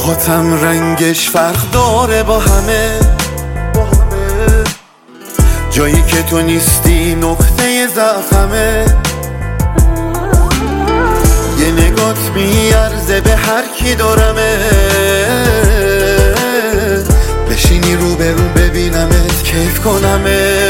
موهاتم رنگش فرق داره با همه، جایی که تو نیستی نقطه ضعفمه. یه نگات میارزه به هر کی دارمه، بشینی رو به رو ببینمت کیف کنمه.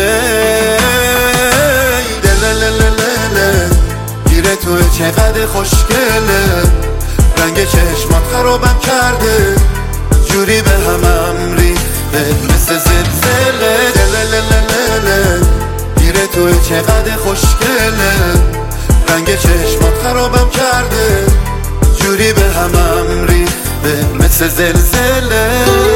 دلللللل گیره توی چقدر خوشگله، رنگ چشمات خرابم کرده، جوری به همم ریخته مثل زلزله. دلللللل گیره توی چقدر خوشگله، رنگ چشمات خرابم کرده، جوری به همم ریخته مثل زلزله.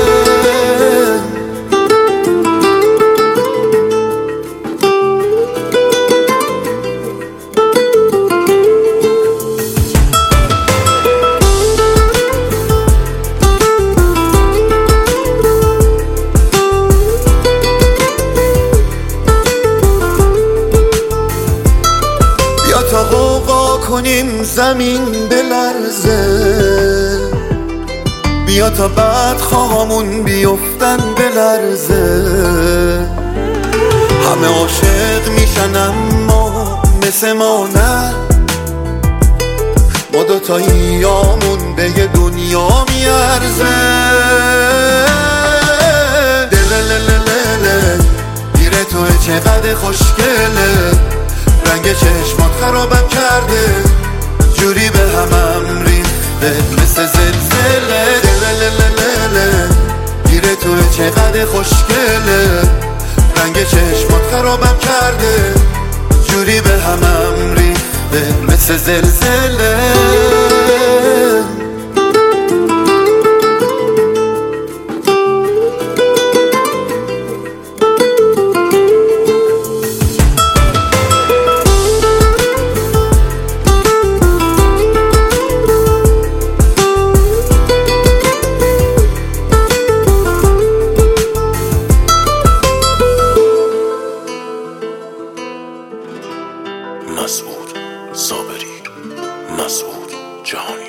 تا غوغا کنیم زمین بلرزه، بیا تا بعد خواهامون بیفتن بلرزه. همه عاشق میشن اما مثل ما نه، ما دوتاییامون به یه دنیا میارزه. دلللللل گیره توی چقدر خوشگله، رنگ چشمات خرابم کرده، جوری به همم ریخته مثل زلزله. دلللللل گیره توی چقدر خوشگله، رنگ چشمات خرابم کرده، جوری به همم ریخته مثل زلزله. مسعود صابری، مسعود جهانی.